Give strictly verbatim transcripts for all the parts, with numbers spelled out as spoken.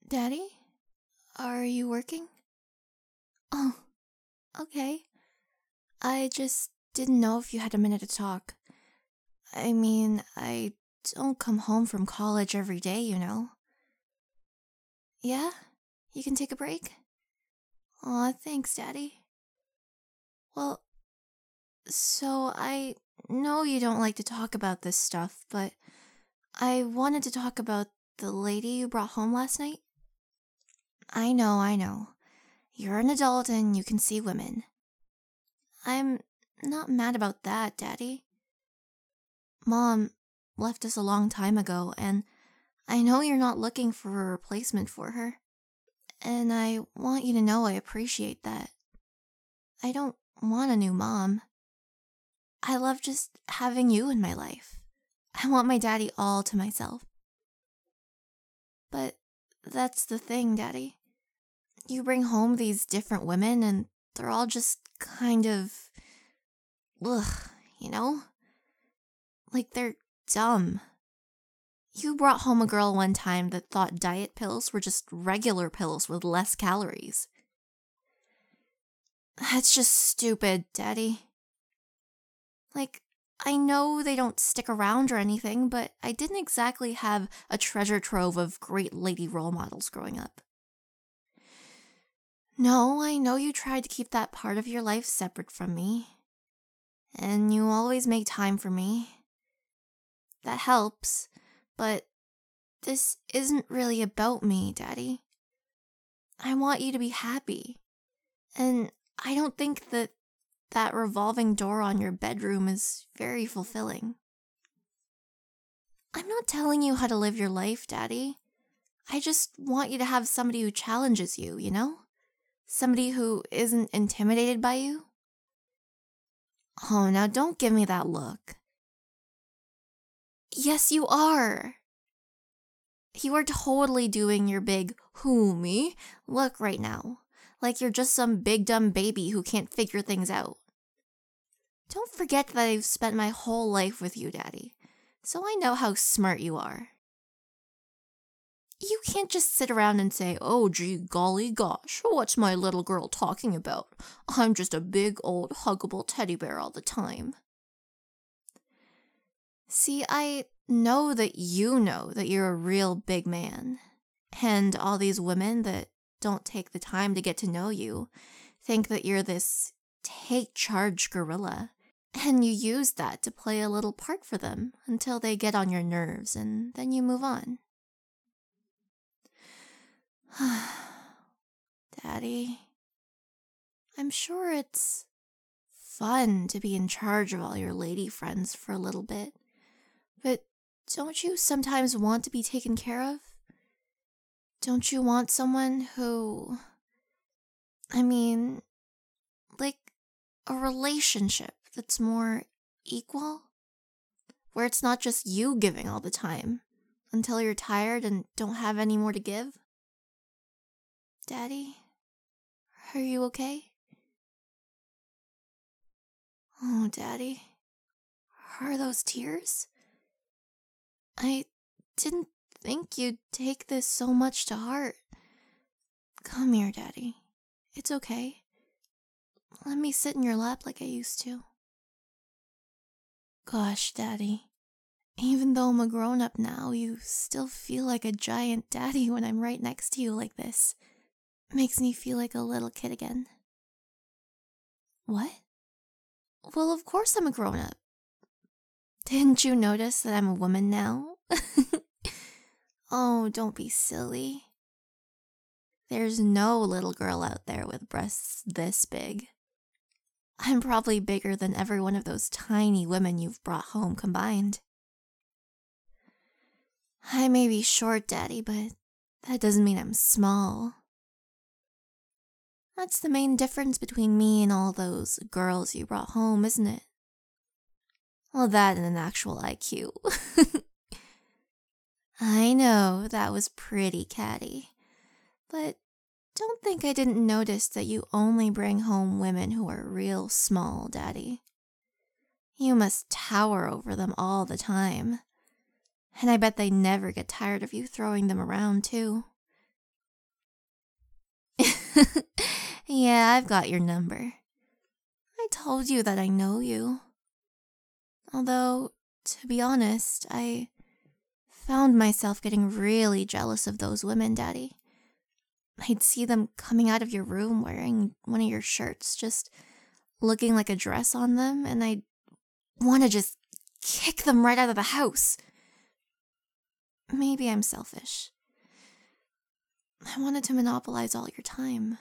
Daddy? Are you working? Oh, okay. I just didn't know if you had a minute to talk. I mean, I don't come home from college every day, you know. Yeah? You can take a break? Aw, thanks, Daddy. Well, so I know you don't like to talk about this stuff, but I wanted to talk about the lady you brought home last night. I know, I know. You're an adult and you can see women. I'm not mad about that, Daddy. Mom left us a long time ago, and I know you're not looking for a replacement for her. And I want you to know I appreciate that. I don't want a new mom. I love just having you in my life. I want my daddy all to myself. But that's the thing, Daddy. You bring home these different women, and they're all just kind of. Ugh, you know? Like they're dumb. You brought home a girl one time that thought diet pills were just regular pills with less calories. That's just stupid, Daddy. Like, I know they don't stick around or anything, but I didn't exactly have a treasure trove of great lady role models growing up. No, I know you tried to keep that part of your life separate from me. And you always make time for me. That helps, but this isn't really about me, Daddy. I want you to be happy. And I don't think that that revolving door on your bedroom is very fulfilling. I'm not telling you how to live your life, Daddy. I just want you to have somebody who challenges you, you know? Somebody who isn't intimidated by you. Oh, now don't give me that look. Yes, you are. You are totally doing your big who me look right now. Like you're just some big dumb baby who can't figure things out. Don't forget that I've spent my whole life with you, Daddy, so I know how smart you are. You can't just sit around and say, oh gee golly gosh, what's my little girl talking about? I'm just a big old huggable teddy bear all the time. See, I know that you know that you're a real big man, and all these women that don't take the time to get to know you think that you're this take charge gorilla. And you use that to play a little part for them until they get on your nerves, and then you move on. Daddy, I'm sure it's fun to be in charge of all your lady friends for a little bit, but don't you sometimes want to be taken care of? Don't you want someone who... I mean, like a relationship that's more equal? Where it's not just you giving all the time, until you're tired and don't have any more to give? Daddy, are you okay? Oh, Daddy, are those tears? I didn't think you'd take this so much to heart. Come here, Daddy. It's okay. Let me sit in your lap like I used to. Gosh, Daddy. Even though I'm a grown-up now, you still feel like a giant daddy when I'm right next to you like this. Makes me feel like a little kid again. What? Well, of course I'm a grown-up. Didn't you notice that I'm a woman now? Oh, don't be silly. There's no little girl out there with breasts this big. I'm probably bigger than every one of those tiny women you've brought home combined. I may be short, Daddy, but that doesn't mean I'm small. That's the main difference between me and all those girls you brought home, isn't it? Well, that and an actual I Q. I know, that was pretty catty. But don't think I didn't notice that you only bring home women who are real small, Daddy. You must tower over them all the time. And I bet they never get tired of you throwing them around, too. Yeah, I've got your number. I told you that I know you. Although, to be honest, I found myself getting really jealous of those women, Daddy. I'd see them coming out of your room wearing one of your shirts, just looking like a dress on them, and I'd want to just kick them right out of the house. Maybe I'm selfish. I wanted to monopolize all your time.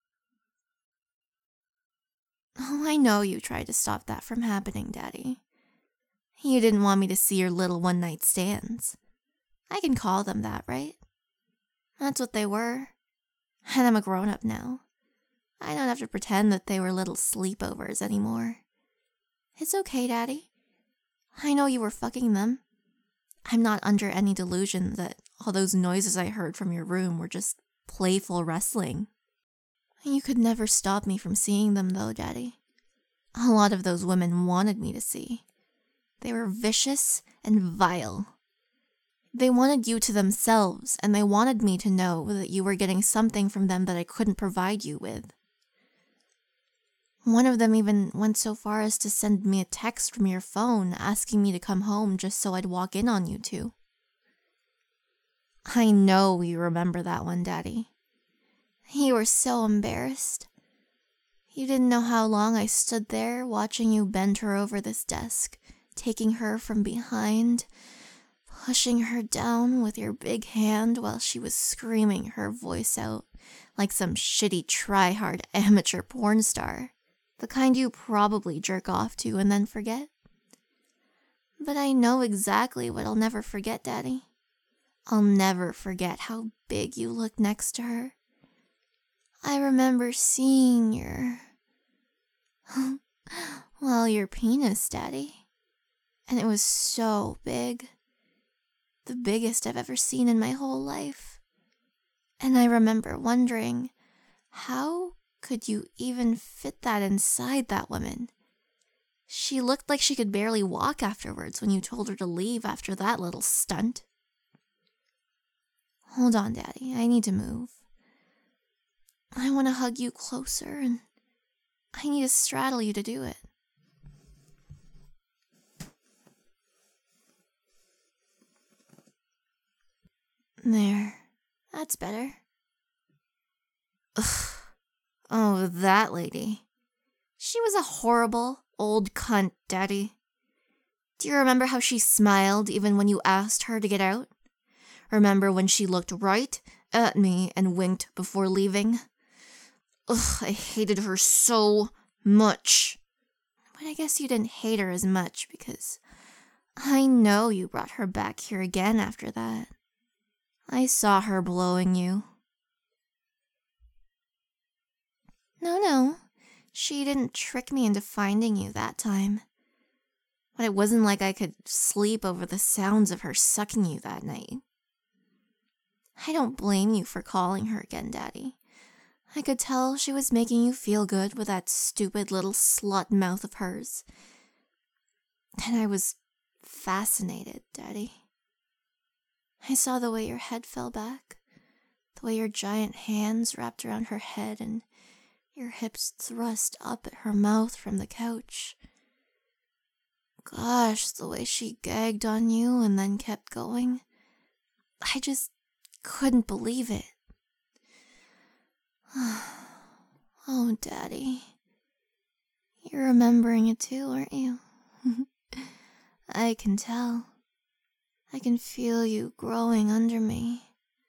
Oh, I know you tried to stop that from happening, Daddy. You didn't want me to see your little one-night stands. I can call them that, right? That's what they were. And I'm a grown-up now. I don't have to pretend that they were little sleepovers anymore. It's okay, Daddy. I know you were fucking them. I'm not under any delusion that all those noises I heard from your room were just playful wrestling. You could never stop me from seeing them, though, Daddy. A lot of those women wanted me to see. They were vicious and vile. They wanted you to themselves, and they wanted me to know that you were getting something from them that I couldn't provide you with. One of them even went so far as to send me a text from your phone asking me to come home just so I'd walk in on you two. I know you remember that one, Daddy. You were so embarrassed. You didn't know how long I stood there watching you bend her over this desk, taking her from behind, pushing her down with your big hand while she was screaming her voice out like some shitty try-hard amateur porn star, the kind you probably jerk off to and then forget. But I know exactly what I'll never forget, Daddy. I'll never forget how big you looked next to her. I remember seeing your... well, your penis, Daddy. And it was so big. The biggest I've ever seen in my whole life. And I remember wondering, how could you even fit that inside that woman? She looked like she could barely walk afterwards when you told her to leave after that little stunt. Hold on, Daddy. I need to move. I want to hug you closer, and I need to straddle you to do it. There. That's better. Ugh. Oh, that lady. She was a horrible old cunt, Daddy. Do you remember how she smiled even when you asked her to get out? Remember when she looked right at me and winked before leaving? Ugh, I hated her so much. But I guess you didn't hate her as much because I know you brought her back here again after that. I saw her blowing you. No, no. She didn't trick me into finding you that time. But it wasn't like I could sleep over the sounds of her sucking you that night. I don't blame you for calling her again, Daddy. I could tell she was making you feel good with that stupid little slut mouth of hers. And I was fascinated, Daddy. I saw the way your head fell back, the way your giant hands wrapped around her head and your hips thrust up at her mouth from the couch. Gosh, the way she gagged on you and then kept going. I just couldn't believe it. Oh, Daddy. You're remembering it too, aren't you? I can tell. I can feel you growing under me.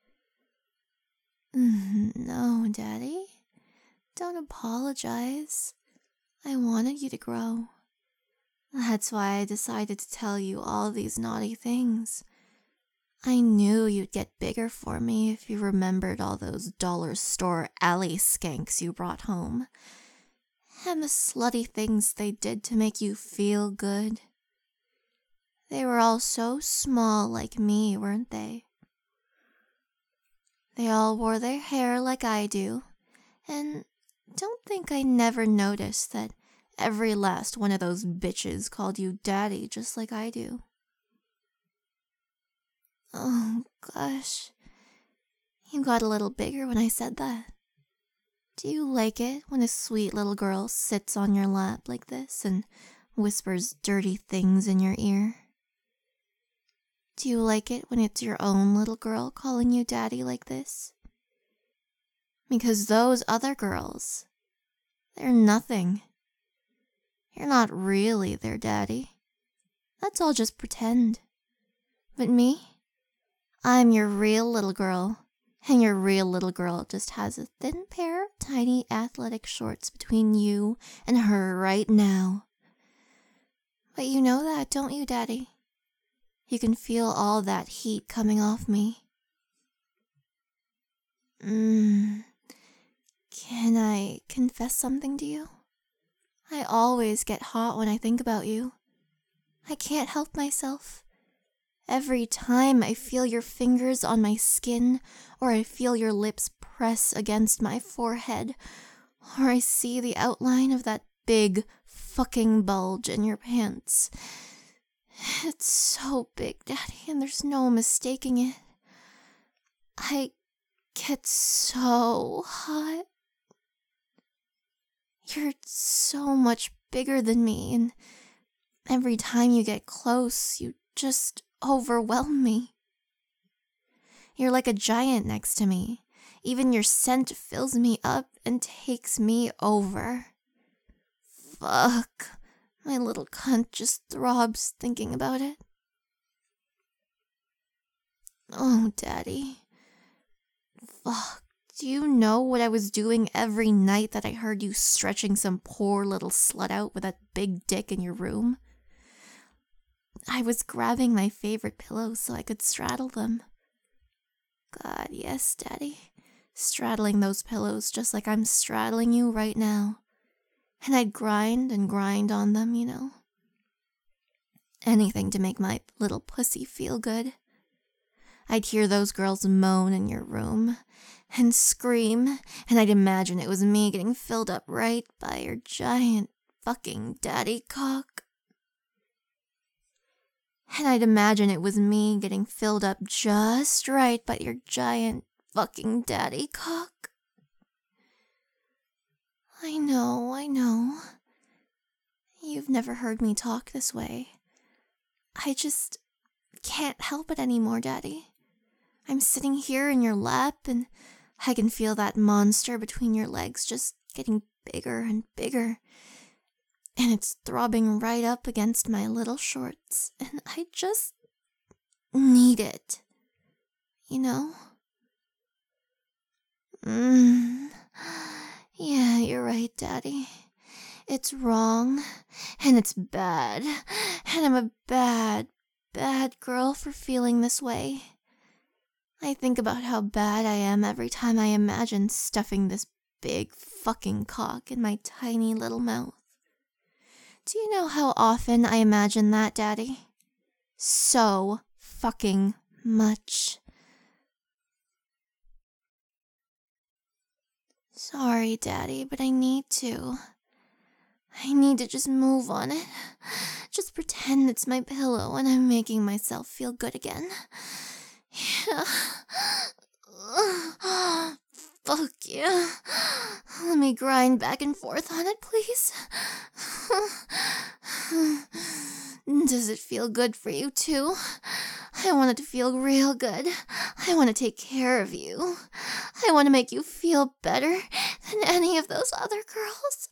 No, Daddy. Don't apologize. I wanted you to grow. That's why I decided to tell you all these naughty things. I knew you'd get bigger for me if you remembered all those dollar store alley skanks you brought home. And the slutty things they did to make you feel good. They were all so small like me, weren't they? They all wore their hair like I do, and don't think I never noticed that every last one of those bitches called you Daddy just like I do. Oh, gosh. You got a little bigger when I said that. Do you like it when a sweet little girl sits on your lap like this and whispers dirty things in your ear? Do you like it when it's your own little girl calling you daddy like this? Because those other girls, they're nothing. You're not really their daddy. That's all just pretend. But me, I'm your real little girl. And your real little girl just has a thin pair of tiny athletic shorts between you and her right now. But you know that, don't you, Daddy? You can feel all that heat coming off me. Mmm. Can I confess something to you? I always get hot when I think about you. I can't help myself. Every time I feel your fingers on my skin, or I feel your lips press against my forehead, or I see the outline of that big fucking bulge in your pants. It's so big, Daddy, and there's no mistaking it. I get so hot. You're so much bigger than me, and every time you get close, you just overwhelm me. You're like a giant next to me. Even your scent fills me up and takes me over. Fuck. My little cunt just throbs thinking about it. Oh, Daddy. Fuck. Do you know what I was doing every night that I heard you stretching some poor little slut out with that big dick in your room? I was grabbing my favorite pillows so I could straddle them. God, yes, Daddy. Straddling those pillows just like I'm straddling you right now. And I'd grind and grind on them, you know. Anything to make my little pussy feel good. I'd hear those girls moan in your room and scream, and I'd imagine it was me getting filled up right by your giant fucking daddy cock. And I'd imagine it was me getting filled up just right by your giant fucking daddy cock. I know, I know. You've never heard me talk this way. I just can't help it anymore, Daddy. I'm sitting here in your lap, and I can feel that monster between your legs just getting bigger and bigger. And it's throbbing right up against my little shorts, and I just need it. You know? Mmm. Yeah, you're right, Daddy. It's wrong, and it's bad, and I'm a bad, bad girl for feeling this way. I think about how bad I am every time I imagine stuffing this big fucking cock in my tiny little mouth. Do you know how often I imagine that, Daddy? So fucking much. Sorry, Daddy, but I need to. I need to just move on it. Just pretend it's my pillow and I'm making myself feel good again. Yeah. Fuck yeah. Let me grind back and forth on it, please. Does it feel good for you, too? I want it to feel real good. I want to take care of you. I want to make you feel better than any of those other girls.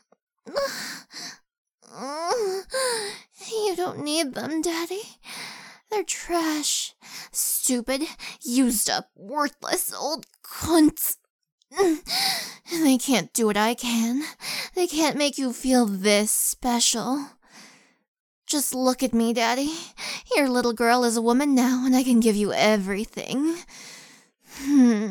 You don't need them, Daddy. They're trash. Stupid, used up, worthless old cunts. They can't do what I can. They can't make you feel this special. Just look at me, Daddy. Your little girl is a woman now, and I can give you everything. Hmm.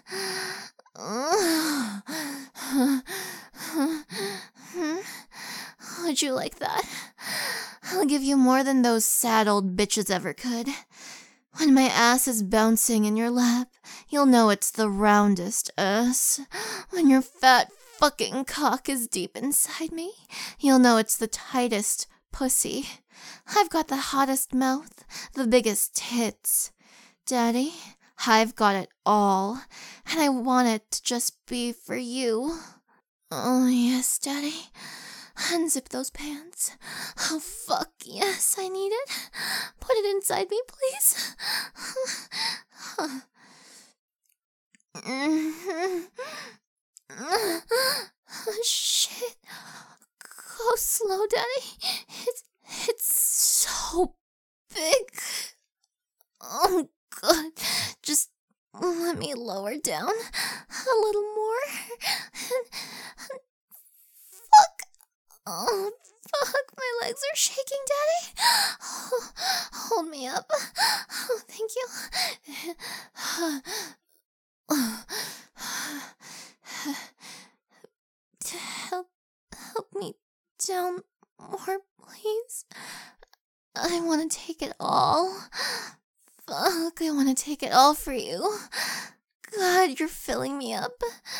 Would you like that? I'll give you more than those sad old bitches ever could. When my ass is bouncing in your lap, you'll know it's the roundest ass. When your fat fucking cock is deep inside me, you'll know it's the tightest pussy. I've got the hottest mouth, the biggest tits. Daddy, I've got it all, and I want it to just be for you. Oh, yes, Daddy. Unzip those pants. Oh, fuck, yes, I need it. Put it inside me, please. Shit. Go slow, Daddy. It's, it's so big. Oh, God. Just let me lower down a little more. Fuck. Oh, fuck. My legs are shaking, Daddy. Oh, hold me up. Oh, thank you. Help, help me down more, please. I want to take it all. Fuck, I want to take it all for you. God, you're filling me up.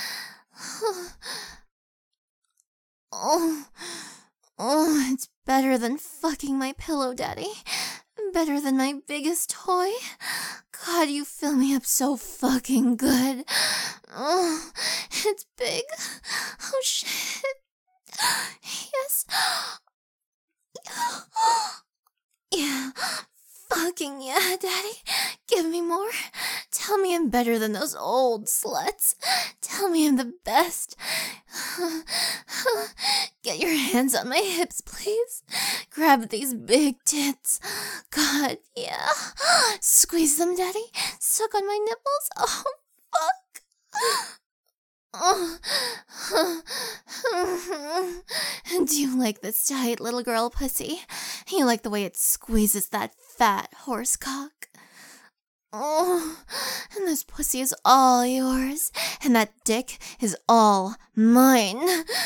Oh, oh, it's better than fucking my pillow, Daddy. Better than my biggest toy. God, you fill me up so fucking good. Oh, it's big. Oh, shit. Yes. Yeah. Fucking yeah, Daddy. Give me more. Tell me I'm better than those old sluts. Tell me I'm the best. Get your hands on my hips, please. Grab these big tits. God, yeah. Squeeze them, Daddy. Suck on my nipples. Oh, fuck. Oh. Do you like this tight little girl pussy? You like the way it squeezes that fat horse cock? Oh, and this pussy is all yours, and that dick is all mine.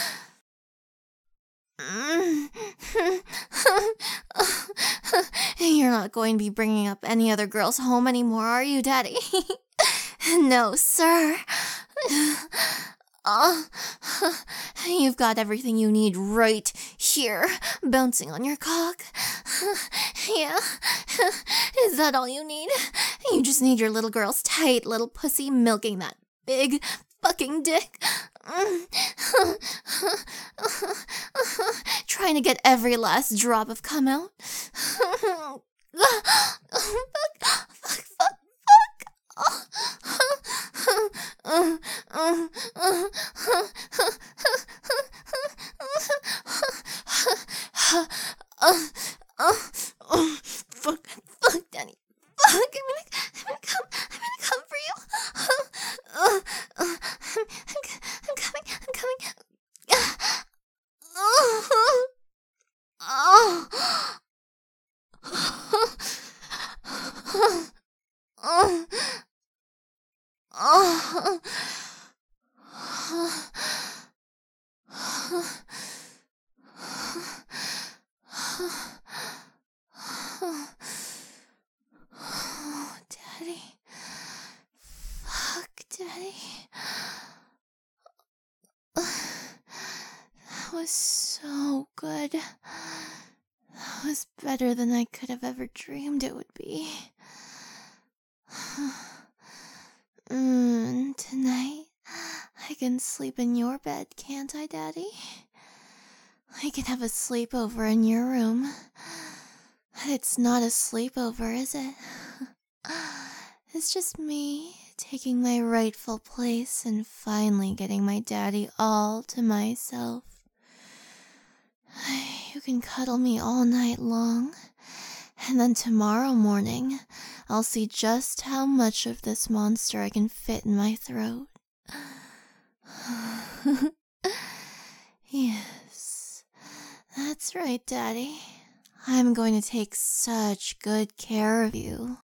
You're not going to be bringing up any other girls home anymore, are you, Daddy? No, sir. Oh, you've got everything you need right here, bouncing on your cock. Yeah, is that all you need? You just need your little girl's tight little pussy milking that big fucking dick. Trying to get every last drop of cum out. Fuck, fuck, fuck, fuck. Oh, fuck, fuck, Danny. Fuck, I'm gonna, I'm gonna come, I'm gonna come for you. Uh, uh, I'm, I'm, I'm coming, I'm coming. Oh, oh, oh, oh. Oh, Daddy. Fuck, Daddy. That was so good. That was better than I could have ever dreamed it would be. Mm, tonight, I can sleep in your bed, can't I, Daddy? I can have a sleepover in your room. But it's not a sleepover, is it? It's just me taking my rightful place and finally getting my daddy all to myself. You can cuddle me all night long, and then tomorrow morning, I'll see just how much of this monster I can fit in my throat. Yes, that's right, Daddy. I'm going to take such good care of you.